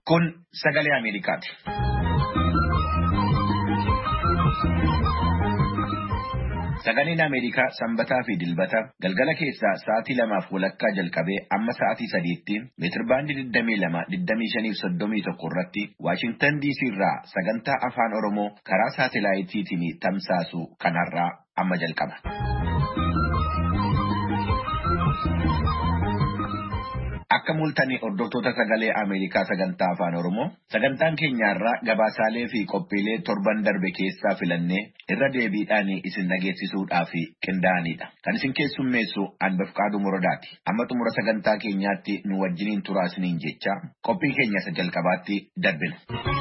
Kun sagalee Ameerikaati. Sagaleen Ameerikaa sanbataa fi dilbata galgala keessaa sa'aatii 2:00 jalqabee amma sa'aatii 3tti meetirbaandii 22-25-31 irratti Waashingtan DC irraa sagantaa afaan Oromoo karaa saatelaayitiitiin tamsaasu kanarraa amma jalqaba. Akka mul'atanii hordoftoota sagalee Ameerikaa sagantaa afaan Oromoo sagantaan keenyarraa gabaasaalee fi qophiilee torban darbe keessaa filannee irra deebiidhaan isin dhageessisuudhaaf qindaa'anidha. Kan isin keessummeessu Anbafqaaduu Morodaati. Amma xumura sagantaa keenyaatti nu wajjiniin turaasiniin jecha qophii keenya isa jalqabaatti darbina.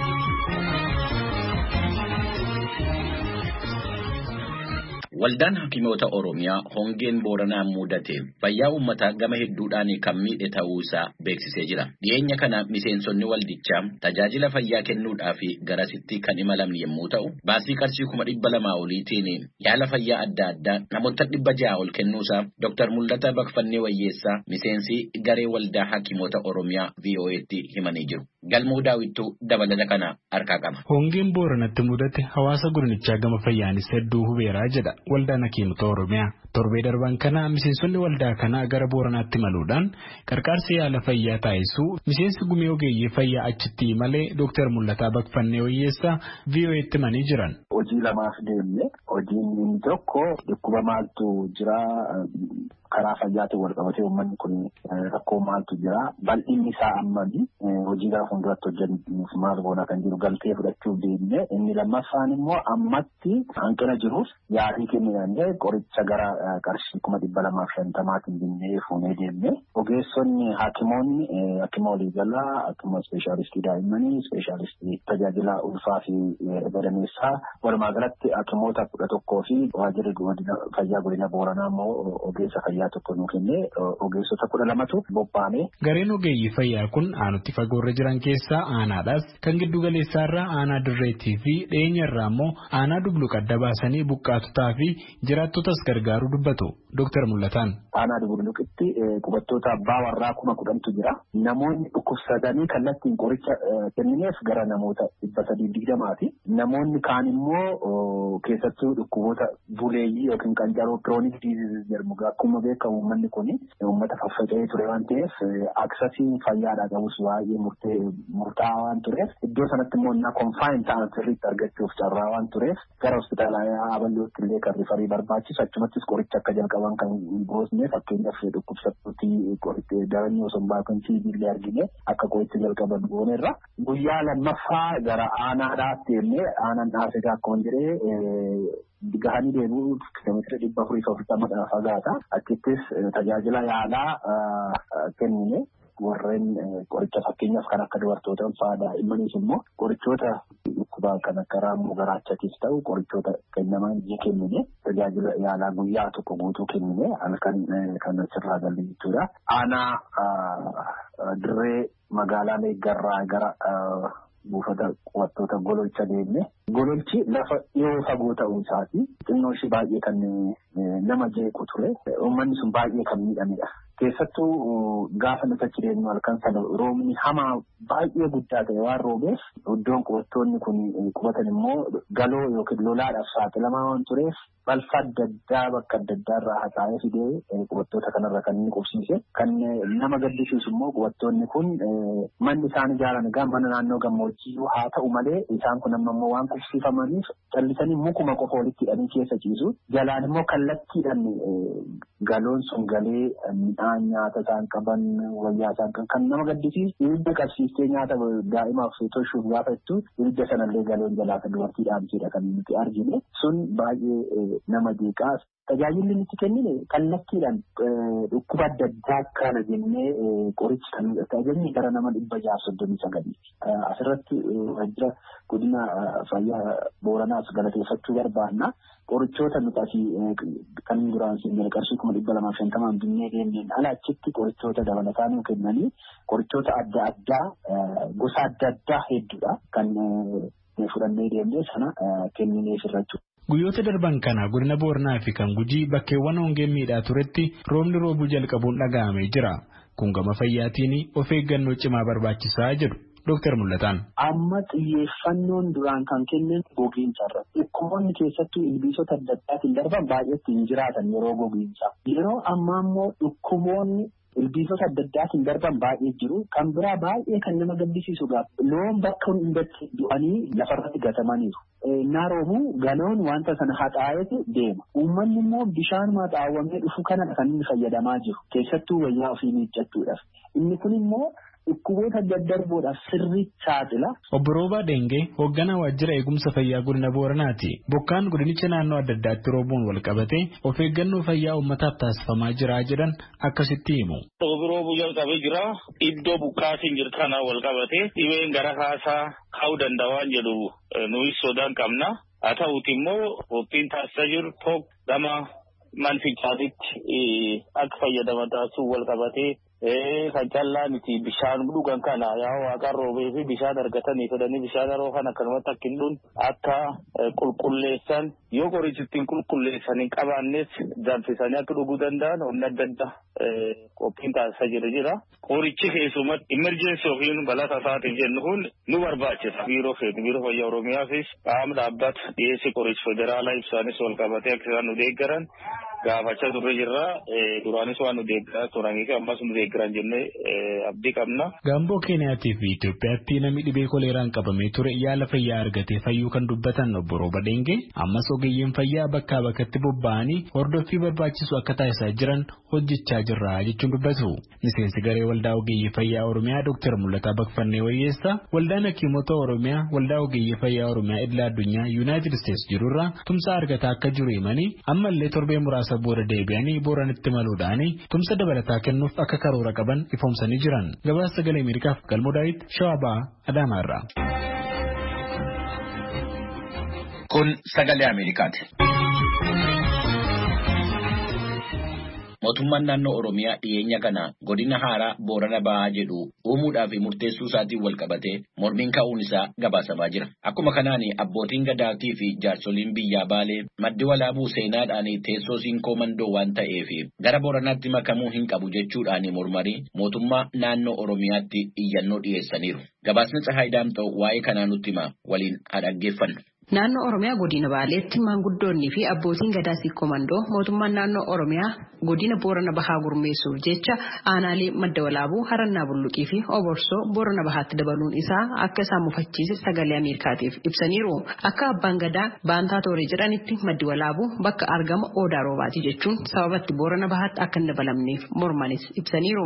Waldaan Hakimoota Oromiyaa hongeen Booranaa mudate fayyaa uummataa gama hedduudhaan kan miidhe ta'uusaa beeksisee jira. Dhiyeenya kana miseensonni waldichaa tajaajila fayyaa kennuudhaaf garasitti kan imalan yommuu ta'u, baasii qarshii 200,000 oliitiin yaala fayyaa adda addaa namoota 600 ol kennuusaa Dr. Mul'ataa Baqfannee Wayyeessaa miseensi garee Waldaa Hakimoota Oromiyaa VOA'tti himanii jiru. Galmoo Daawittuu dabalata kana harkaa qaba. Hongeen Booranatti mudate hawaasa gurnichaa gama fayyaanis hedduu hubeeraa jedha Waldaan Hakimoota Oromiyaa. Torbee darban kana miseensonni waldaa kanaa gara Booranaatti maluudhaan qarqaarsa yaala fayyaa taasisuu miseensi gumee ogeeyyii fayyaa achitti malee Dr. Mul'ataa Baqfannee Wayyeessaa VOA'tti himanii jiran. Hojii lamaaf deemne hojiin tokko dhukkuba maaltu jira karaa fayyaatiin wal qabatee uummanni kun rakkoo maaltu jira bal'inni isaa ammami hojii gara fuulduratti hojjennuuf maal goona kan jiru galtee fudhachuuf deemne inni lammaffaan immoo ammatti hanqina jiruuf yaalii kennee qoricha gara qarshii 250,000 binnee fuunee deemne ogeessonni hakimoonni hakima waliigalaa hakima ispeeshaalistii daa'immanii ispeeshaalistii tajaajila ulfaa fi gadameessaa walumaa galatti hakimoota 11 fi waajjirri fayyaa godina Booranaa immoo ogeessa fayyaa tokko nu kennee ogeessota 12tu bobba'ame. Gareen ogeeyyii fayyaa kun aanutti fagoorra jiran keessaa aanaadhaas kan giddu galeessaarraa aanaa dirreetii fi dhiyeenyarraa immoo aanaa dubluq adda baasanii buqqaatotaa fi jiraattotas gargaaruu dubbatu Dr. Mul'ataan. Aanaa dubluqitti qubattoota abbaa warraa 10,000tu jira. Namoonni dhukkubsatanii kallattiin qoricha kennineef gara namoota 320ti. Namoonni kaan immoo keessattuu dhukkuboota buleeyyii yookiin qancaroo kiroonik diiziis jedhamu akkuma beekamu uummanni kun uummata faffaca'ee ture waan ta'eef aksasiin fayyaadhaa qabus baay'ee murtaa'aa waan tureef iddoo sanatti immoo na konfaayin ta'an sirriitti argachuuf carraa waan tureef gara hospitaalaa Abalootti illee kan rifarii barbaachisu achumattis qoricha akka jalqaban kan goosne fakkeenyaaf dhukkubsattuutii qoricha daranii osoo baakan TB argine akka qoricha jalqaban goonerra guyyaa lammaffaa gara aanaadhaatti illee aanaan dhaafegaa akkuma jedhee gahanii deemuu kiiloomeetira 440 fagaata achittis tajaajila yaalaa kennine warreen qoricha fakkeenyaaf kan akka dubartoota ulfaataa immaniis immoo qorichoota dhukkubaa kan akka raammoo garaachaatiif ta'u qorichoota kennaman kennine tajaajila yaalaa guyyaa tokko guutuu kennine halkan kan sirraa galle jechuudha. Aanaa dirree magaalaa Meeggarraa gara buufata qubattoota gololcha deemne gololchi lafa dhiyoo fagoo ta'uu isaati xinnoo ishee baay'ee kan nama jeequ ture uummanni sun baay'ee kan miidhamedha. Keessattuu gaafa nuti achi deemnu halkan sana roobni hamaa baay'ee guddaa ta'e waan roobeef iddoon qubattoonni kun qubatan immoo galoo yookiin lolaadhaaf saaxilamaa waan tureef balfa adda addaa bakka adda addaa irraa haxaa'ee fidee qubattoota kanarra kan inni qubsiise kan nama gaddisiisu immoo qubattoonni kun manni isaan ijaaran egaa mana naannoo gammoojjii haa ta'u malee isaan kun amma immoo waan qubsiifamaniif callisanii mukuma qofa walitti hidhanii keessa ciisu jalaan immoo kallattiidhaan galoon sun galee midhaan nyaata isaan qaban wayyaa isaan kan nama gaddisiisu ibidda qabsiistee nyaata daa'imaaf tolchuuf gaafattu ibidda sanallee galoon jalaa kan dubartii dhaamsiidha kan nuti argine sun baay'ee nama jeeqaa. Tajaajilli nuti kennine kallattiidhaan dhukkuba adda addaa kana jennee qoricha kan tajaajilli gara nama 639. Asirratti wajjira godina fayyaa Booranaas galateeffachuu barbaanna. Qorichoota nuti kan duraan sinnee qarshii 250 binnee deemneen ala achitti qorichoota dabalataa nu kennanii qorichoota adda addaa gosa adda addaa hedduudha kan fudhannee deemnee sana kenninee sirrachuudha. Guyyoota darban kana godina Booranaa fi kan Gujii bakkeewwan hongeen miidhaa turetti roobni roobuu jalqabuun dhaga'amee jira. Kun gama fayyaatiin of eeggannoo cimaa barbaachisaa jedhu Dr. Mul'atan. Amma xiyyeeffannoon duraan kan kennan gogiinsa irratti. Dhukkuboonni keessattuu ilbiisota adda addaatiin darban baay'eetti hin jiraatan yeroo gogiinsaa. Yeroo ammaa immoo dhukkuboonni ilbiisota adda addaatiin darban baay'ee jiru. Kan biraa baay'ee kan nama gaddisiisu loon bakka hundatti du'anii lafarratti gatamaniiru. Naroobu galoon wanta sana haxaa'etu deema. Uummanni immoo bishaan haxaawwamee dhufu kana kan inni fayyadamaa jiru. Keessattuu wayyaa ofii miiccachuudhaaf. Inni kun immoo dhukkuboota daddarboodhaaf sirriitti saaxila. Obbo Roobaa Dengee hoogganaa waajjira eegumsa fayyaa godina Booranaati. Bokkaan godinicha naannoo adda addaatti roobuun wal qabatee of eeggannoo fayyaa uummataaf taasifamaa jira jedhan akkasitti himu. Roobuu jalqabee jira. Iddoo bukkaatiin jiru kana wal qabatee dhibeen gara kaasaa ka'uu danda'an jedhu nuyi sodaan qabna. Haa ta'uuti immoo qophiin taasisaa jiru tokko gama manfichaatitti akka fayyadaman taasisuun wal qabatee kan callaa miti bishaan dhugan kana yaa waaqaan roobee fi bishaan argatanii fedhanii bishaan yeroo kana akkanumatti akka hin dhun akka qulqulleessan yoo qorichi ittiin qulqulleessan hin qabaannes danfisanii akka dhuguu danda'an humna adda addaa qophiin taasisaa jira. Qorichi keessumatti emergency yookiin balaa tasaatiif jennu kun nu barbaachisa. Biiroo fayyaa Oromiyaafis qaama dhaabbata dhiyeessii qorichi federaalaa ibsaanis wal qabatee akka isaan nu deeggaran gaafachaa turre jirra. Duraanis waan nu deeggaraa turanii fi ammas nu deeggaran jennee abdii qabna. Gaamboo Keeniyaatii fi Itoophiyaatti namni dhibee koleeraan qabamee ture yaala fayyaa argatee fayyuu kan dubbatan Obbo Rooba Dengee ammas ogeeyyiin fayyaa bakkaa bakkatti bobba'anii hordoffii barbaachisu akka taasisaa jiran hojjechaa jirra jechuun dubbatu. Miseensi garee waldaa ogeeyyii fayyaa Oromiyaa Dr. Mul'ataa Bakfannee Wayyeessaa waldaan hakiimota Oromiyaa waldaa ogeeyyii fayyaa Oromiyaa idila addunyaa Yuunaayitid Isteetsi jirurraa tumsa argataa akka jiru himanii ammallee torbee muraasa booda deebi'anii Booranitti maluudhaan tumsa dabalataa kennuuf akka karoora qaban ifoomsanii jiran. Gabaasa Sagalee Ameerikaaf Galmoo Daawit Shawabaa Adaamaarraa. Kun Sagalee Ameerikaati. Mootummaan naannoo Oromiyaa dhiyeenya kana godina haaraa Boorana Bahaa jedhu uumuudhaa fi murteessuu isaatiin wal qabatee mormiin ka'uun isaa gabaasamaa jira. Akkuma kanaan abbootiin gadaatii fi jaarsoliin biyyaa Baalee maddi walaabuu seenaadhaan teessoo siinkoo mandoo waan ta'eef gara Booranaatti makamuu hin qabu jechuudhaan mormarii mootummaa naannoo Oromiyaatti iyyannoo dhiyeessaniiru. Gabaasni Tsahaay Daamxoo waa'ee kanaa nutti hima waliin haa dhaggeeffannu. Naannoo Oromiyaa godina Baaleetti maanguddoonni fi abbootiin gadaa siinkoo mandoo mootummaan naannoo Oromiyaa godina Boorana Bahaa gurmeessuuf jecha aanaalee madda walaabuu Harannaa Bulluqii fi Oborsoo Boorana Bahaatti dabaluun isaa akka isaan mufachiise Sagalee Ameerikaatiif ibsaniiru. Akka abbaan gadaa Baantaa Tooree jedhanitti maddi walaabuu bakka argama Odaa Roobaati jechuun sababatti Boorana Bahaatti akka hin dabalamneef mormanis ibsaniiru.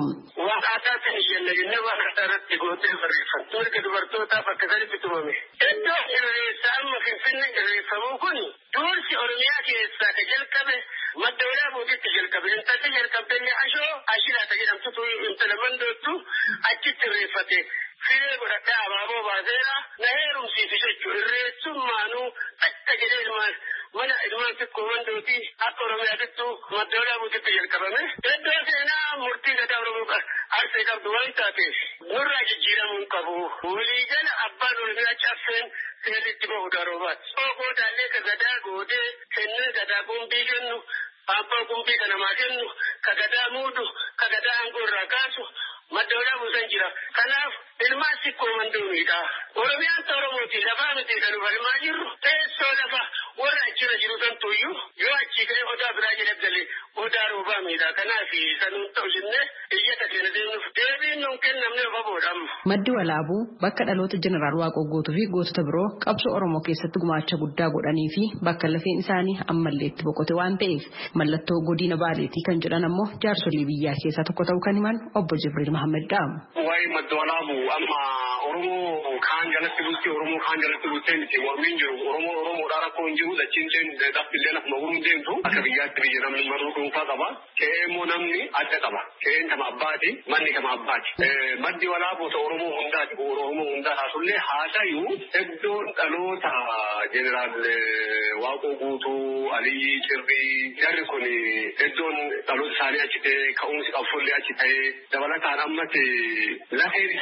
Finfinnee irreeffamuu kun duursi Oromiyaa keessaa ka jalqabe madda walaabuutitti jalqabe. Intalli jalqabdee Ashiraata jedhamtutu intala mandoottu achitti irreeffate. Firee godhadhaa abaaboo baaseera na heerumsiisi jechuudha. Irreessummaanuu akka jedhee ilmaan xiqqoo mandooti akka Oromiyaatittu madda walaabuutitti jalqabame. Iddoo seenaa murtii gadaa Oromoo arsee qabdu waan taateef nurraa jijjiiramuu hin qabu. Walii jala abbaan Oromiyaa caffeen seeritti bahu daroobaati. Ogoodaallee ka gadaa goodee kennee gadaa gumbii kennu abbaa gumbii kana maa kennu ka gadaa muudu ka gadaa aangoo irraa kaasu madda walaabuu san jira. Kanaaf ilmaan xiqqoo mandoomiidha. Oromiyaan Oromooti lafaa miti kan falmaa jirru teessoo lafa warra achirra jiru santuuyyuu yoo achii ka'ee Odaa biraa jala galee Odaa Roobaa miidha. Kanaaf sanuun ta'u jennee iyyata keenya deemnuuf deebiin nuun kennamne ofaboodha. Maddi walaabuu bakka dhaloota Jeneraal Waaqoo Guutuu fi gootota biroo qabsoo Oromoo keessatti gumaacha guddaa godhanii fi bakka lafeen isaanii ammallee itti boqote waan ta'eef mallattoo godina Baaleetii kan jedhan ammoo jaarsolii biyyaa keessaa tokko ta'uu kan himan obbo Jibriil Mahammed Dhaam. Waa'ee madda walaabuu amma Oromoo kaan jalatti bultee Oromoo kaan jalatti bultee miti mormiin jiru Oromoodhaa rakkoo hin jiru dachiin seen dhaabbilee lafuma guruun deemtu akka biyyaatti biyya namni maruu dhuunfaa qaba. Ka'ee immoo namni adda qaba. Ka'een kama abbaati manni kama abbaati. Maddi walaabuu Oromoo hundaati Oromoo hundaa taasullee haasayuu iddoon dhaloota Jeneraal Waaqoo Guutuu Aliyyi Cirrii jarri kun iddoon dhaloota isaanii achi ta'ee ka'umsi qabsollee achi ta'ee dabalataan ammatti lafeen isaanillee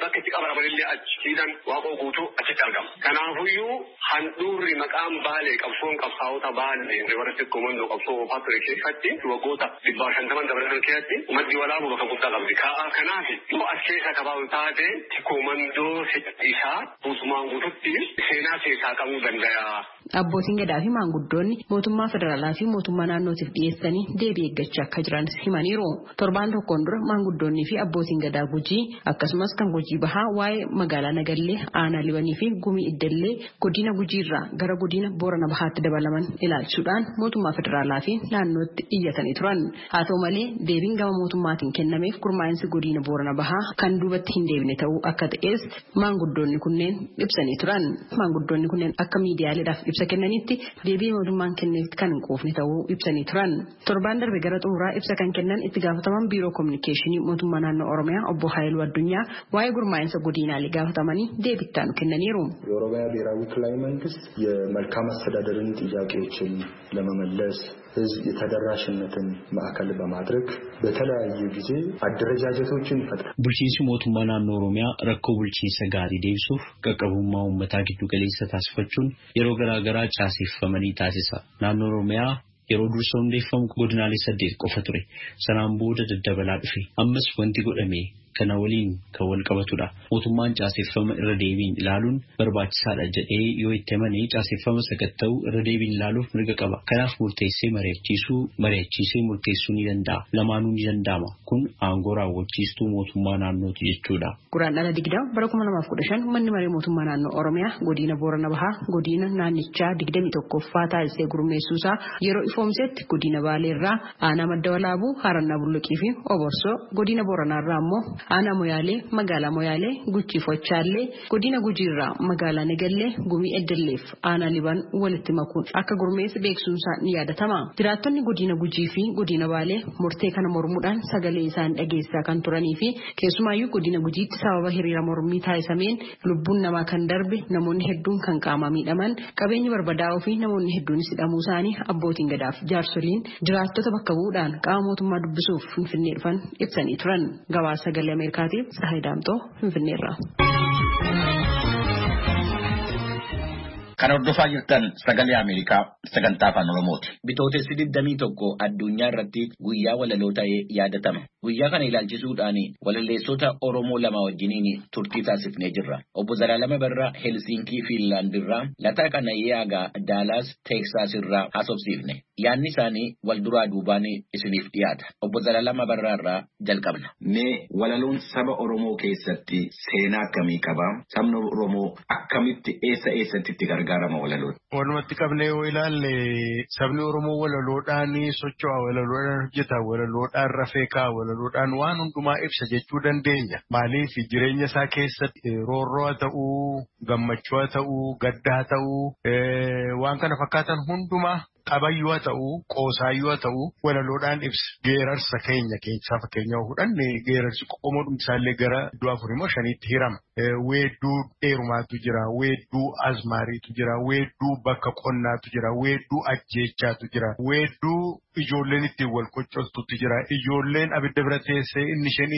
bakka itti qabaramanillee achiidhaan waaqoo guutuu achitti argama. Kanaafuyyuu handhuurri maqaan Baalee qabsoon qabsaa'ota Baalee rivarratti komandoo qabsoo oofaa ture keessatti waggoota 150 dabalatan keessatti uummanni walaabuu bakka guddaa qabdi. Kanaaf yoo as keessa qabaatu taate komandoo isaa buusumaan guututti seenaa keessaa qabuu danda'a. Abbootiin gadaa fi maanguddoonni mootummaa federaalaa fi mootummaa naannootiif dhiyeessanii deebii eeggachaa akka jiran himaniiru. Torbaan tokkoon dura maanguddoonnii fi abbootiin gadaa Gujii akkasumas kan Gujii Bahaa waa'ee magaalaa Nagallee, Aanaa Libanii fi Gumii Iddellee godina Gujiirraa gara godina Boorana Bahaatti dabalaman ilaalchuudhaan mootummaa federaalaa fi naannootti iyyatanii turan. Haa ta'u malee deebiin gama mootummaatiin kennameef gurmaa'insi godina Boorana Bahaa kan duubatti hin deebine ta'uu akka ta'es maanguddoonni kunneen ibsanii turan. Maanguddoonni kunneen akka miidiyaaleedhaaf ibsa kennanitti deebii mootummaan kenneef kan hin quufne ta'uu ibsanii turan. Torbaan darbe gara xumuraa ibsa kan kennan itti gaafataman biiroo kominikeeshinii mootummaa naannoo Oromiyaa obbo Haayiluu Addunyaa waa'ee gurmaa'insa godinaalee gaafatamanii deebii ittaanu kennaniiru. የኦሮሚያ ብሔራዊ ክልላዊ መንግስት የመልካም አስተዳደርን ጥያቄዎችን ለመመለስ ህዝብ የተደራሽነትን ማዕከል በማድረግ በተለያዩ ጊዜ አደረጃጀቶችን ይፈጥራል። ቡልቺንሲ ሞቱማ ናኖ ኦሮሚያ ረኮ ቡልቺንሰ ጋሪ ዴብሱፍ ቀቀቡማ ኡመታ ጊዱ ገሌሰ ታስፈቹን የሮ ገራገራ ጫሲፈመኒ ታሲሳ ናኖ ኦሮሚያ yeroo dursa hundeeffamu godinaalee 8 qofa ture. Sanaan booda daddabalaa dhufe. Ammas wanti godhame kana waliin kan wal qabatudha. Mootummaan caaseffama irra deebiin ilaaluun barbaachisaadha jedhee yoo itti amane caaseffama sakatta'uu irra deebiin ilaaluuf mirga qaba. Kanaaf murteessee mari'achiisee murteessuu ni danda'a. Lamaanuu ni danda'ama. Kun aangoo raawwachiistuu mootummaa naannooti jechuudha. Guraandhala 20 bara 2015 manni maree mootummaa naannoo Oromiyaa godina Boorana Bahaa godina naannichaa 21ffaa taasisee gurmeessuusaa yeroo ifoomsetti godina Baaleerraa aanaa Madda Walaabuu Harannaa Bulluqii fi Oborsoo godina Booranaarraa immoo aanaa Moyaalee magaalaa Moyaalee Guchii Fochaallee godina Gujiirraa magaalaa Nagallee Gumii Eddelleef aanaa Liban walitti makuun akka gurmeesse beeksisuunsaa ni yaadatama. Jiraattonni godina Gujii fi godina Baalee murtee kana mormuudhaan sagalee isaan dhageessaa kan turanii fi keessumaayyuu godina Gujiitti sababa hiriira mormii taasisameen lubbuun namaa kan darbe namoonni hedduun kan qaamaa miidhaman qabeenyi barbadaa'uu fi namoonni hedduunis hidhamuu isaanii abbootiin gadaa jaarsoliin jiraattota bakka bu'uudhaan qaama mootummaa dubbisuuf Finfinnee dhufan ibsanii turan. Gabaasa sagalee Ameerikaatiif Tsahaay Daamtoo Finfinneerraa. Kan hordofaa jirtan sagalee Ameerikaa sagantaa afaan Oromooti. Bitootessi 21 addunyaa irratti guyyaa walaloo ta'ee yaadatama. Guyyaa kana ilaalchisuudhaan walalleessota Oromoo lama wajjiniin turtii taasifnee jirra. Obbo Zalaalama Barraa Helsiinkii Fiinlaandirraa, Lataa Qanayyaagaa Daalaas Teeksaas irraa haasofsiifne. Yaanni isaanii wal duraa duubaan isiniif dhiyaata. Obbo Zalaalama Barraarraa jalqabna. Mee walaloon saba Oromoo keessatti seenaa akkamii qaba? Sabni Oromoo akkamitti eessatti itti gargaarama walaloon? Walumatti qabnee yoo ilaalle sabni Oromoo walaloodhaan socho'a, walaloodhaan hojjeta, walaloodhaan rafeekaa, walaloodhaan waan hundumaa ibsa jechuu dandeenya. Maaliif jireenya isaa keessatti roorroo ta'uu, gammachuu ta'uu, gaddaa ta'uu, waan kana fakkaatan hundumaa qabayyuu ta'uu, qoosaayyuu ta'uu walaloodhaan ibsa. Geerarsa keenya keessaa fakkeenyaa fudhanne geerarsi qomoodhumti isaallee gara iddoo 4-5 hirama. Weedduu dheerumaatu jira, weedduu azmaariitu jira, weedduu bakka qonnaatu jira, weedduu ajjeechaatu jira, weedduu ijoolleen ittiin wal qoccoltuutu jira, ijoolleen abidda bira teessee inni isheen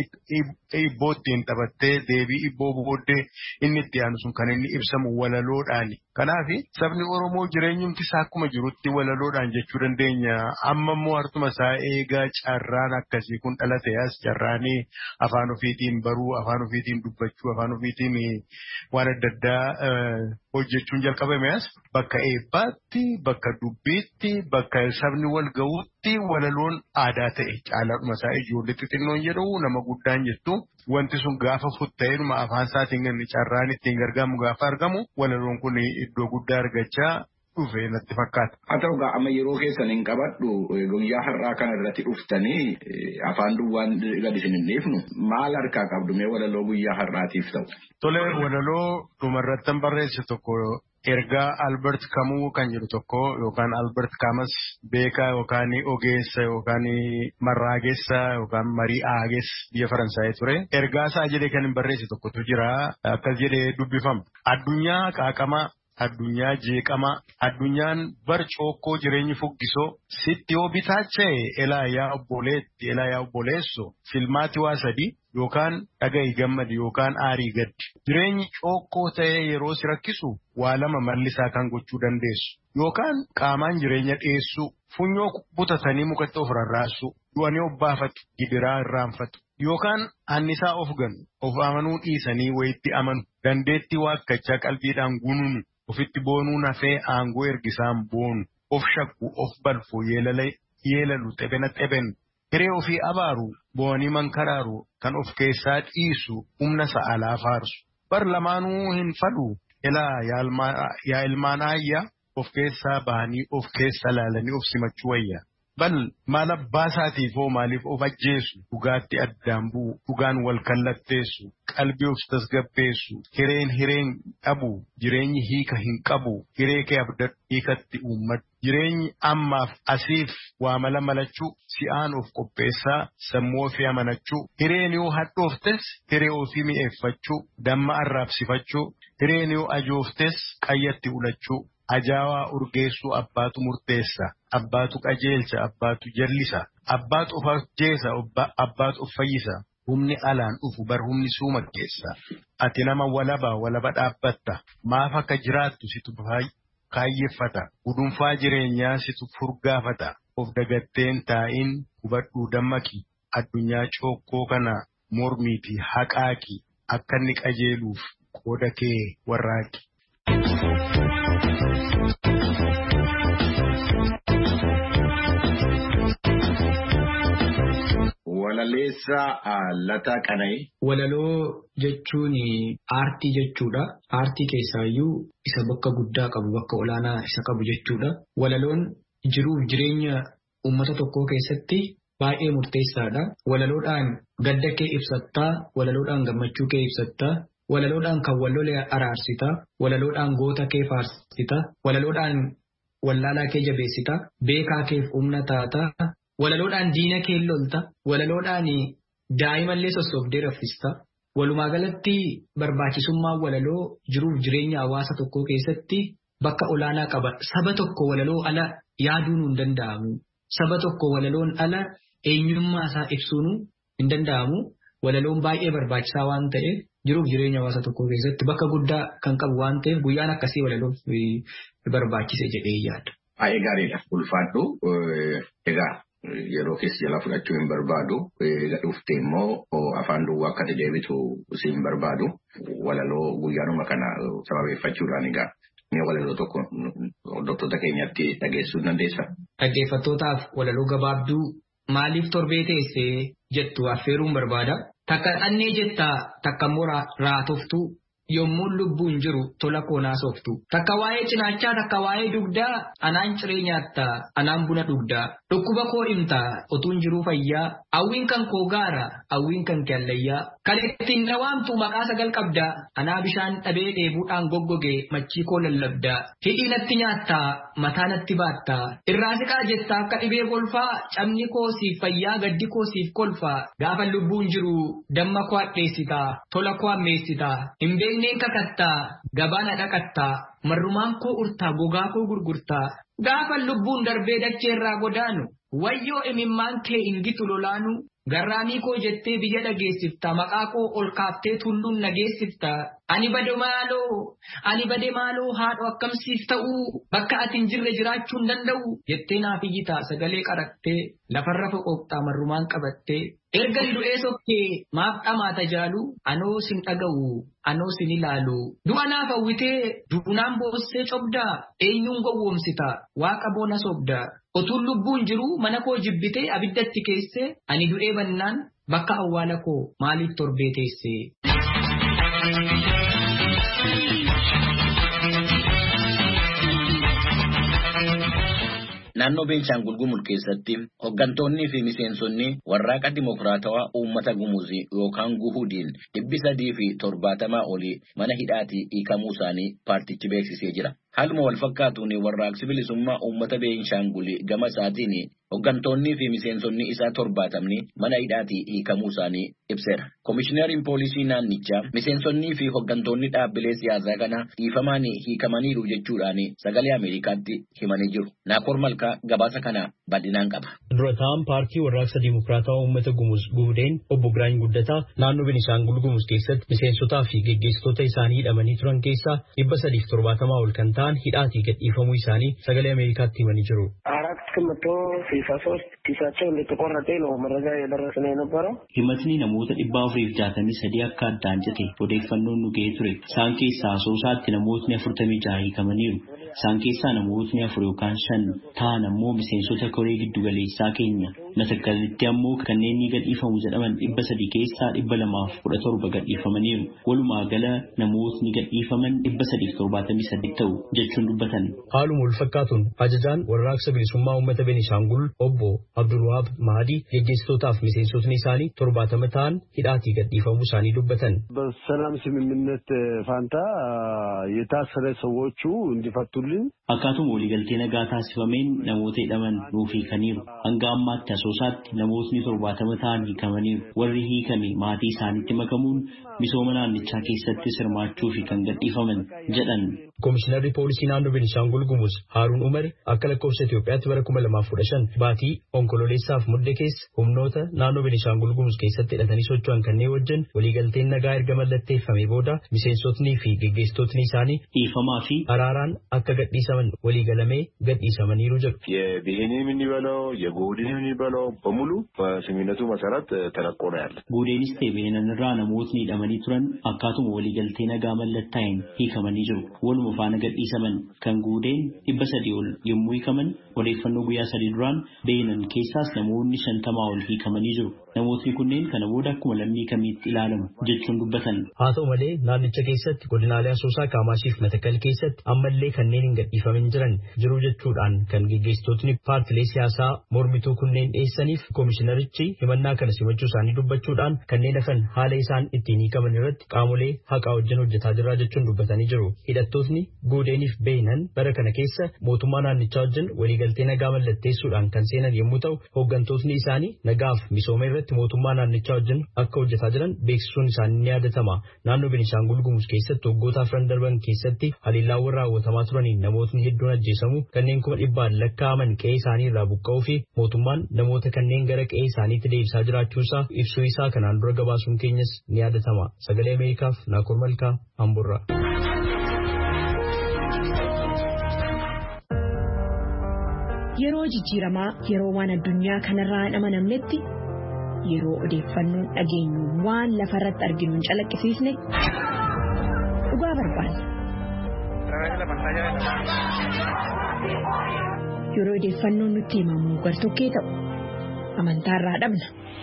ibboo ittiin taphattee deebii ibboo booddee inni itti aanu sun kan inni ibsamu walaloodhaani. Kanaaf sabni Oromoo jireenyumti isaa akkuma jirutti walaloodhaan jechuu dandeenya. Amma immoo hartuma isaa eegaa carraan akkasii kun dhalate as carraanii afaan ofiitiin baruu, afaan ofiitiin dubbachuu, afaan ofiitiin waan adda addaa hojjechuun jalqabame as bakka eebbaatti, bakka dubbiitti, bakka sabni wal ga'uutti walaloon aadaa ta'e caalaadhuma isaa ijoollee xixinnoon jedhu nama guddaan jettu. Wanti sun gaafa futta'eedhuma afaan isaatiin carraan ittiin gargaamu gaafa argamu walaloon kun iddoo guddaa argachaa dhufe natti fakkaata. Haa ta'u gaa amma yeroo keessan hin qabadhu guyyaa har'aa kana irratti dhuftanii afaan duwwaan gadi isin hin dhiifnu maal harkaa qabdu mee walaloo guyyaa har'aatiif ta'u? Tole walaloo dhumarrattan barreesse tokko ergaa Albert Kamuu kan jedhu tokko yookaan Albert Kamas beekaa yookaan ogeessa yookaan marraageessa yookaan marii aageessa biyya Faransaayii ture. Ergaa isaa jedhee kan hin barreesse tokkotu jira. Akkas jedhee dubbifama. Addunyaa qaaqamaa, addunyaa jeeqamaa, addunyaan bar cookkoo jireenyi fuggisoo sitti yoo bitaacha'e elaa yaa obboleetti elaa yaa obboleesso filmaati waa sadii yookaan dhaga'i gammadi yookaan aarii gaddi. Jireenyi cookkoo ta'ee yeroo si rakkisu waa lama mallisaa kan gochuu dandeessu. Yookaan qaamaan jireenya dhiyeessuu, funyoo butatanii mukatti of rarraasuu, du'anii of baafatu, gidiraa irraanfatu. Yookaan annisaa of ganu, of amanuu dhiisanii wayitti amanu, dandeettii waakkachaa qalbiidhaan gunuunu, ofitti boonuu nafee aangoo ergisaan boonu, of shakku, of balfu, yeelalu, xebenu. Hiree ofii abaaru, boonii mankaraaru, kan of keessaa dhiisu, humna sa'alaa faarsu. Bar lamaanuu hin fadhu, yaa ilmaan aayyaa, of keessaa bahanii of keessa laalanii of simachuu wayya. Bal maal abbaa isaatiif hoo maaliif of ajjeesu, dhugaatti addaan bu'u, dhugaan wal kallatteessu, qalbii of tasgabbeessu, hireen dhabu, jireenyi hiika hin qabu, hiree kee abdadhu hiikatti uummatu. Jireenyi ammaaf asiif waa malachuu, si'aan of qopheessaa, sammuu ofii amanachuu, hireen yoo hadhooftes hiree ofii mi'eeffachuu, damma arraabsifachuu, hireen yoo ajooftes qayyatti ulachuu. Ajaawaa urgeessuu abbaatu murteessa, abbaatu qajeelcha, abbaatu jallisa, abbaatu of ajjeesa, abbaatu of fayyisa. Humni alaan dhufu bar humni suuma keessa. Ati nama walaba dhaabbatta, maaf akka jiraattu situ kaayyeffata, gudunfaa jireenyaa situ furgaafata. Of dagatteen taa'in hubadhuu dammaqi, addunyaa cookkoo kana mormii fi haqaaqi, akka inni qajeeluuf qooda kee warraaqi. Walaleessaa Lataa Qana'ii. Walaloo jechuun aartii jechuudha. Aartii keessaayyuu isa bakka guddaa qabu, bakka olaanaa isa qabu jechuudha. Walaloon jiruuf jireenya uummata tokkoo keessatti baay'ee murteessaadha. Walaloodhaan gadda kee ibsattaa, walaloodhaan gammachuu kee ibsattaa, walaloodhaan kan wallolee araarsitaa, walaloodhaan goota kee faarsita, walaloodhaan wallaalaa kee jabeessita, beekaa keef humna taata. Walaloodhaan diina kee lolta, walaloodhaan daa'imallee sossobdee raffista. Walumaa galatti barbaachisummaan walaloo jiruuf jireenya hawaasa tokkoo keessatti bakka olaanaa qaba. Saba tokko walaloo ala yaaduun hin danda'amu. Saba tokko walaloon ala eenyummaa isaa ibsuun hin danda'amu. Walaloon baay'ee barbaachisaa waan ta'eef jiruuf jireenya hawaasa tokkoo keessatti bakka guddaa kan qabu waan ta'eef guyyaan akkasii walaloof barbaachise jedhee yaada. Baay'ee gaariidha. Ulfaadhu. Egaa. Yeroo keessa jala fudhachuu hin barbaadu. Dhuftee immoo afaan duwwaa akka deebitu si hin barbaadu. Walaloo guyyaanuma kana sababeeffachuudhaan egaa mee walaloo tokko hordoftoota keenyatti dhageessuu dandeessa? Dhaggeeffattootaaf walaloo gabaabduu maaliif torbee teessee jettu affeeruun barbaada. Takka dhannee jettaa takka immoo raatoftuu yommuu lubbuun jiru tola koonaa sooftu. Takka waa'ee cinaachaa takka waa'ee dugdaa anaan ciree nyaattaa anaan buna dhugdaa. Dhukkuba koo himtaa otuun jiruu fayyaa hawwiin kan koo gaara hawwiin kan kallayyaa. Kan ittiin na waamtu maqaa sagal qabdaa anaa bishaan dhabee dheebuudhaan goggogee machii koo lallabdaa. Hidhii natti nyaattaa mataa natti baattaa irraa siqaa jettaa akka dhibee golfaa cabni koo siif fayyaa gaddi koo siif kolfaa. Gaafa lubbuun jiru damma koo hadheessitaa tola koo ammeessitaa hin beekneen kakattaa gabaana dhaqattaa marrumaan koo urtaa gogaa koo gurgurtaa. Gaafa lubbuun darbee dachee irraa godaanu wayyoo imimmaan kee ingitu lolaanu garraamii koo jettee biyya dhageessifta maqaa koo ol kaaftee tulluun nageessifta. Ani bade maaloo haadho akkamsiif ta'uu bakka ati hin jirre jiraachuu hin danda'u jettee naaf iyyitaa sagalee qarattee lafarra foqooqxaa marrumaan qabattee. Erga du'ee sokkee maaf dhamaata jaalu anoo sin dhaga'u anoo sin ilaalu. Du'a naaf hawwitee duunaan boossee cobdaa eenyuun gowwoomsita waaqa boona sobdaa. Otuun lubbuun jiru mana koo jibbitee abiddatti keessee ani du'ee bannaan bakka awwaala koo maaliif torbee teessee. Naannoo Beenishaangul Gumuz keessatti hooggantoonni fi miseensonni warraaqa dimokiraatawaa uummata Gumuzii yookaan Guhudiin 370 olii mana hidhaatii hiikamuu isaanii paartichi beeksisee jira. Haaluma wal fakkaatuun warraaqsi bilisummaa uummata Beenishaangul gama isaatiin hooggantoonni fi miseensonni isaa 70 mana hidhaatii hiikamuu isaanii ibseera. Komishinariin poolisii naannichaa miseensonnii fi hooggantoonni dhaabbilee siyaasaa kana dhiifamaan hiikamaniiru jechuudhaan sagalee Ameerikaatti himanii jiru. Naakoor Malkaa gabaasa kana bal'inaan qaba. Durataan paartii warraaqsa Dimokiraatawaa Uummata Gumuz Guudeen obbo Giraany Guddataa naannoo Beenishaangul Gumuz keessatti miseensotaa fi geggeessitoota isaanii hidhamanii turan keessaa 370 ol kan ta'an hidhaatii gadhiifamuu isaanii sagalee Ameerikaatti himanii jiru. Himatni namoota 463 akka addaan jete odeeffannoon nu ga'ee ture. Isaan keessaa asoosaatti namootni 46 hiikamaniiru. Isaan keessaa namootni 4 yookaan 5 ta'an ammoo miseensota koree giddugaleessaa keenya. Matakkalitti ammoo kanneen ni gadhiifamu jedhaman 300 keessaa 217 gadhiifamaniiru. Walumaa gala namootni gadhiifaman 378 ta'u jechuun dubbatan. Haaluma wal fakkaatuun ajajaan warraaqsa bilisummaa uummata Beenishaangul obbo Abdulwahaab Mahadii geggeessitootaaf miseensotni isaanii 70 ta'an hidhaatii gadhiifamuu isaanii dubbatan. በሰላም ስምምነት ፋንታ የታሰረ ሰዎቹ እንዲፈቱልን Akkaatuma waliigaltee nagaa taasifameen namoota hidhaman nuuf hiikaniiru. Hanga ammaatti asoosaatti namootni 70 ta'an hiikamaniiru. Warri hiikame maatii isaaniitti makamuun misooma naannichaa keessatti hirmaachuu fi kan gadhiifaman jedhan. Komishinarri poolisii naannoo Beenishaangul Gumuz Haaruun Umar akka lakkoofsa Itoophiyaatti bara 2015 baatii onkololeessaaf mudde keessa humnoota naannoo Beenishaangul Gumuz keessatti hidhatanii socho'an kanneen wajjin waliigalteen nagaa erga mallatteeffamee booda miseensotnii fi geggeessitootni isaanii dhiifamaa fi araaraan akka gadhiisaman waliigalamee gadhiisamaniiru jedhu. የብሔንም የሚበላው የጎድንም የሚበላው በሙሉ በስምምነቱ መሰረት ተለቆ ነው ያለ። ጉዴንስ ተበየነንራ namootni hidhamanii turan akkaatuma waliigaltee nagaa mallattaa'een hiikamanii jiru. Waluma faana gadhiisaman kan guudeen 300 ol yommuu hiikaman odeeffannoo guyyaa 3 duraan beenan keessaas namoonni 50 ol hiikamanii jiru. Namootni kunneen kana booda akkuma lammii kamiitti ilaalamu jechuun dubbatan. Haa ta'u malee naannicha keessatti godinaalee Asoosaa Kaamaashii fi Matakkal keessatti ammallee kanneen hin gadhiifamin jiran jiru jechuudhaan kan geggeessitootni paartilee siyaasaa mormituu kunneen dhiyeessaniif komishinarichi himannaa kana simachuu isaanii dubbachuudhaan kanneen hafan haala isaan ittiin hiikaman irratti qaamolee haqaa wajjin hojjetaa jira jechuun dubbatanii jiru. Hidhattootni guudeeniif beenan bara kana keessa mootummaa naannichaa wajjin waliigaltee nagaa mallatteessuudhaan kan seenan yommuu ta'u hooggantootni isaanii nagaaf misooma irratti mootummaa naannichaa wajjin akka hojjetaa jiran beeksisuun isaanii ni yaadatama. Naannoo Beenishaangul Gumuz keessatti waggoota 4 darban keessatti haliillaawwan raawwatamaa turaniin namootni hedduun ajjeesamu kanneen 100 lakkaa'aman qe'ee isaanii irraa buqqa'uu fi mootummaan namoota kanneen gara qe'ee isaaniitti deebisaa jiraachuusaa ibsuu isaa kanaan dura gabaasuun keenyas ni yaadatama. Sagalee Ameerikaaf Naakoor Malkaa Hamburraa. Yeroo jijjiiramaa yeroo waan addunyaa kanarraa hin amanamnetti yeroo odeeffannoon dhageenyu waan lafarratti arginu hin calaqqisiisne dhugaa barbaanna. Yeroo odeeffannoon nutti himamu gartokkee ta'u amantaarraa dhabna.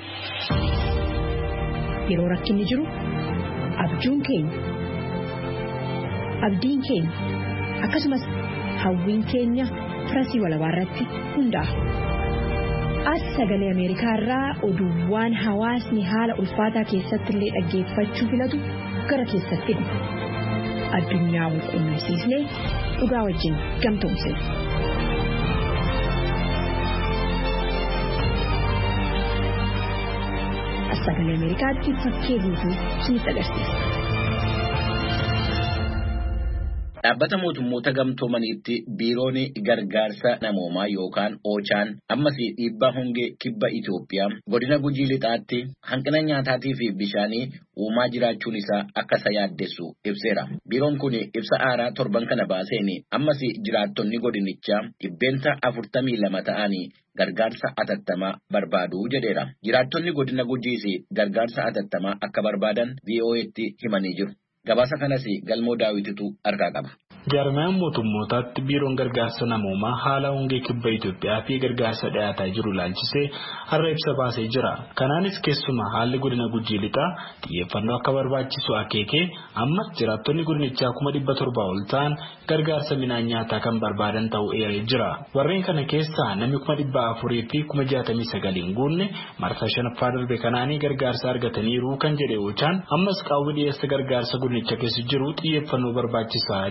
Yeroo rakkinni jiru abjuun keenya abdiin keenya akkasumas hawwiin keenya firasii walabaarratti hundaa'a. As sagalee Ameerikaa irraa oduuwwan hawaasni haala ulfaataa keessatti illee dhaggeeffachuu filatu gara keessatti dhufu. Addunyaa wal quunnamsiisnee dhugaa wajjin gamtoomsina. As sagalee Ameerikaatti fakkee guutuu isinitti agarsiisa. Dhaabbata mootummoota gamtoomaniitti biiroon gargaarsa namoomaa yookaan OCHA'n ammas dhiibbaa hongee kibba Itoophiyaa godina Gujii Lixaatti hanqina nyaataatii fi bishaanii uumaa jiraachuun isaa akka isa yaaddessu ibseera. Biiroon kun ibsa haaraa torban kana baaseen ammas jiraattonni godinichaa 42 ta'anii gargaarsa atattamaa barbaadu jedheera. Jiraattonni godina Gujiis gargaarsa atattamaa akka barbaadan VOA'tti himanii jiru. Gabaasa kanas Galmoo Daawititu argaa qaba. Jaarmayaan mootummootaatti biiroon gargaarsa namoomaa haala hongee kibba Itoophiyaa fi gargaarsa dhiyaataa jiru ilaalchisee har'a ibsa baasee jira. Kanaanis keessumaa haalli godina Gujii Lixaa xiyyeeffannoo akka barbaachisu akeekee ammas jiraattonni godinichaa 700 ol ta'an gargaarsa midhaan nyaataa kan barbaadan ta'uu eeree jira. Warreen kana keessaa namni 400 fi 69 hin guunne marsaa shanaffaa darbe kanaanii gargaarsa argataniiru kan jedhe OCHA'n ammas qaawwi dhiyeessa gargaarsa godinichaa keessa jiru xiyyeeffannoo barbaachisaa jedhee jira.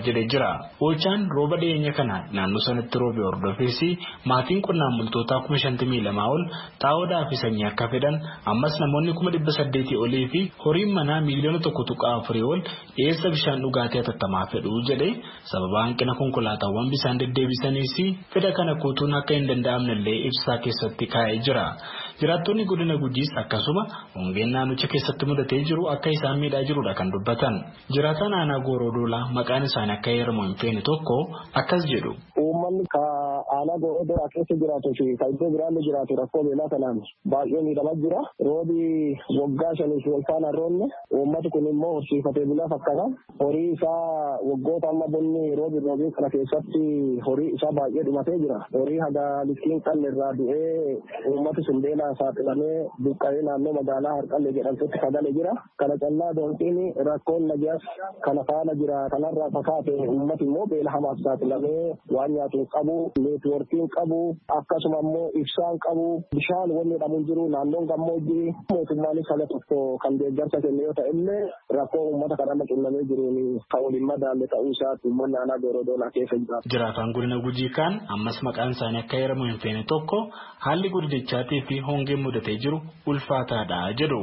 jira. Oochaan rooba dhiyeenya kana naannoo sanatti roobe hordofees maatiin qonnaan bultootaa 52,000 ol xaa'oodhaa fi sanyii akka fedhan ammas namoonni 800 olii fi horiin manaa miliyoona 1.4 ol dhiyeessa bishaan dhugaatii hatattamaa fedhu jedhee sababa hanqina konkolaataawwan bishaan deddeebisaniis fedha kana guutuun akka hin danda'amnellee ibsaa keessatti kaa'ee jira. Jiraattonni godina Gujiis akkasuma hongeen naannicha keessatti mudatee jiru akka isaan miidhaa jirudha kan dubbatan. Jiraataan aanaa Goorodoolaa maqaan isaanii akka heeramu hin feene tokko akkas jedhu. Uummanni aanaa Goorodoolaa keessa jiraatuu fi kan iddoo biraan jiraatu rakkoo beelaa kanaan baay'ee miidhamaa jira. Roobi waggaa shaniif wal faana roonne uummati kun immoo horsiifatee bulaa fakkaata. Horii isaa waggoota amma bonni roobii kana keessatti horii isaa baay'ee dhumatee jira. Horii haga liskiin qallee irraa du'ee uummati sun beelaa saaxilamee buqqa'ee naannoo magaalaa Harqallee jedhamtutti kagalee jira. Kana callaa doontiin rakkoon nagaas kana faana jira. Kanarraa fakkaate uummati immoo beela hamaaf saaxilamee waan nyaatu hin qabu, neetwoorkiin qabu, akkasuma immoo ibsaan qabu, bishaan wanni dhabuun jiru naannoon gammoojjii mootummaanis haala tokko kan deeggarsa kenne yoo ta'e illee rakkoo uummata kanarra qunnamee jiruun kan waliin madaalle ta'uu isaati uummanni aanaa Goorodoolaa keessa jira. Jiraataan godina Gujii kaan ammas maqaan isaanii akka heeramu hin feene tokko haalli godinichaatii fi hongeen mudatee jiru ulfaataadha jedhu.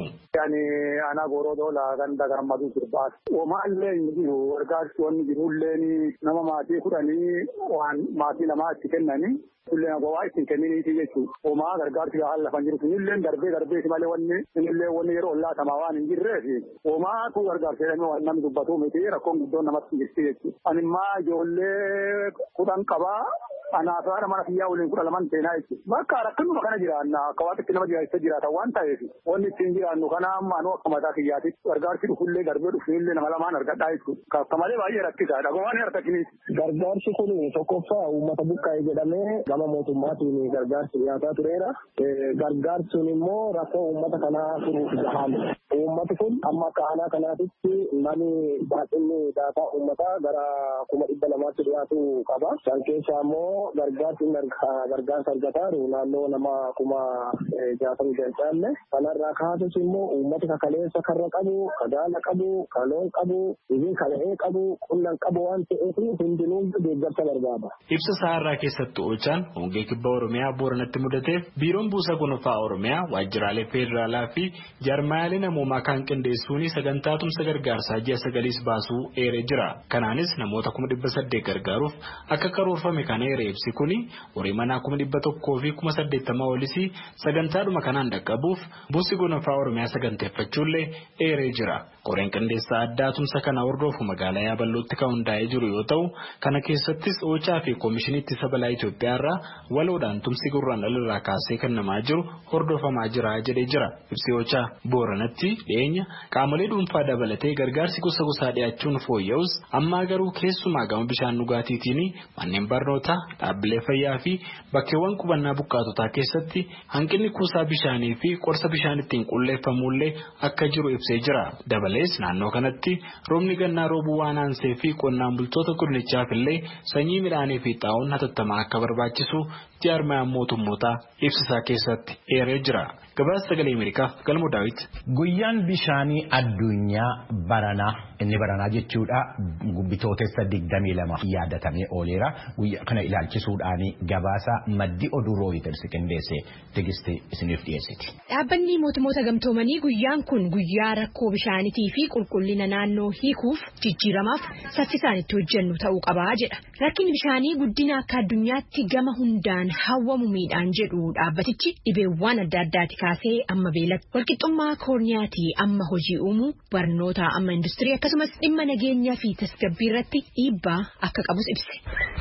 Aanaa Goorodoolaa ganda gammadu sirbaas. Oomaallee jiru gargaarsi wanni jirullee nama maatii kudhanii waan maatii lamaa itti kennanii illee gowwaa ittiin kenniniiti jechuudha. Oomaa gargaarsi gahaan lafan jiru sunillee darbee malee wanni yeroo laatamaa waan hin jirreef oomaatu gargaarsa jedhamee waan namni dubbatu miti rakkoon guddoon namatti jirti jechuudha. Ani immoo ijoollee 10 qabaa. Anaasaadha mana fiyyaa waliin 12 seenaa jechuudha. Bakka rakkinuma kana jiraanna akka waaqatti nama jiraachisa jiraatan waan ta'eef wanni ittiin jiraannu kana ammaanuu akka mataa kiyyaatti gargaarsi dhufullee darbee dhufullee nama lamaan argadhaa jechuudha. Akka malee baay'ee rakkisaadha. Gowwaan harkatiniiti. Gargaarsi kun tokkoffaa uummata buqqa'ee jedhamee gama mootummaatiin gargaarsi dhiyaataa tureera. Gargaarsi sun immoo rakkoo uummata kanaa furuuf jahaan. Uummati kun amma akka aanaa kanaatitti namni baay'inni daataa uummataa gara 200,000tti dhiyaatu qaba. San keessaa immoo gargaarsa argataaru naannoo nama 60,000 kanarraa kaasus immoo uummata kakaleessa karra qabu, kadaala qabu, kaloon qabu, isin kala'ee qabu, qullan qabu waan ta'eef hundinuu deeggarsa barbaada. Ibsa saarraa keessatti Oochaan hongee kibba Oromiyaa Booranatti mudateef biiroon buusa gonfaa Oromiyaa waajjiraalee federaalaa fi jaarmaalee namoomaa kan qindeessuun sagantaa tumsa gargaarsaa ji'a 9 baasuu eeree jira. Kanaanis namoota 800 gargaaruuf akka karoorfame kan eeree ibsi kuni horii manaa 100,000 fi 80,000 olis sagantaadhuma kanaan dhaqqabuuf buusi gonfaa Oromiyaa saganteeffachuullee eeree jira. Qoreen qindeessaa addaa tumsa kana hordofu magaalaa Yaabalootti kan hundaa'ee jiru yoo ta'u kana keessattis Oochaa fi Koomishinii Ittisa Balaa Itoophiyaa irraa waloodhaan tumsi gurraandhala kaasee kennamaa jiru hordofamaa jira jedhee jira. Ibsi Oochaa Booranatti dhiyeenya qaamolee dhuunfaa dabalatee gargaarsi gosa gosaa dhiyaachuun fooyya'us ammaa garuu keessumaa gama bishaan dhugaatiitiin manneen barnootaa, dhaabbilee fayyaa fi bakkeewwan qubannaa buqqaatotaa keessatti hanqinni kuusaa bishaanii fi qorsa bishaan ittiin qulleeffamullee akka jiru ibsee jira. Dabalees naannoo kanatti roobni gannaa roobuu waan aansee fi qonnaan bultoota godinichaaf illee sanyii midhaanii fi xaa'oon hatattamaa akka barbaachisu jaarmayaan mootummootaa ibsisaa keessatti eeree jira. Gabaasa Sagalee Ameerikaaf Galmoo Daawit. Guyyaan bishaanii addunyaa baranaa inni baranaa jechuudha bitootessa 22 yaadatamee ooleera. Guyyaa kana ilaalchisuudhaan gabaasa maddi oduu Rooyiters qindeesse Tigist isiniif dhiyeessiti. Dhaabbanni mootummoota gamtoomanii guyyaan kun guyyaa rakkoo bishaaniitii fi qulqullina naannoo hiikuuf jijjiiramaaf saffisaan itti hojjennu ta'uu qabaa jedha. Rakkinni bishaanii guddina akka addunyaatti gama hundaan hawwamu miidhaan jedhu dhaabbatichi dhibeewwan adda addaati kaasee amma beelatti walqixxummaa koorniyaatii amma hojii uumuu barnoota amma industirii akkasumas dhimma nageenyaa fi tasgabbii irratti dhiibbaa akka qabus ibse.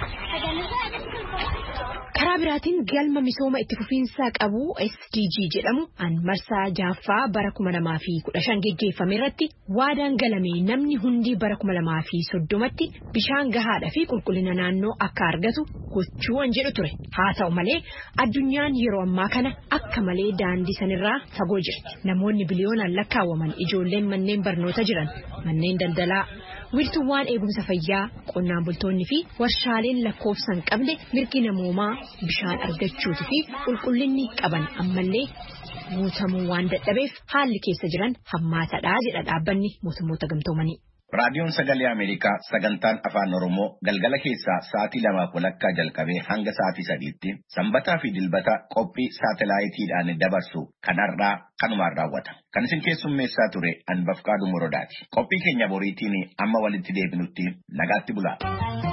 Karaa biraatiin galma misooma itti fufiinsaa qabu SDG jedhamu marsaa 6ffaa bara 2015 geggeeffame irratti waadaan galame namni hundi bara 2030tti bishaan gahaadhaa fi qulqullina naannoo akka argatu gochuu jedhu ture. Haa ta'u malee addunyaan yeroo ammaa kana akka malee daandii sanirraa fagoo jirti. Namoonni biliyoonaan lakkaawwaman ijoolleen manneen barnoota jiran, manneen daldalaa, wiirtuuwwan eegumsa fayyaa, qonnaan bultoonni fi warshaaleen lakkoofsan qabne mirgi namoomaa bishaan argachuutii fi qulqullinni qaban ammallee guutamuu waan dadhabeef haalli keessa jiran hammaataadha jedha dhaabbanni mootummoota gamtoomanii. Raadiyoon Sagalee Ameerikaa sagantaan Afaan Oromoo galgala keessaa sa'aatii 2:00 jalqabee hanga sa'aatii 3:00 sanbataa fi dilbata qophii saatalaayitiidhaan dabarsu kanarraa kanumaan raawwata. Kan isin keessummeessaa ture Anbafqaaduu Morodaati. Qophii keenya boriitiin amma walitti deebinutti nagaatti bulaa.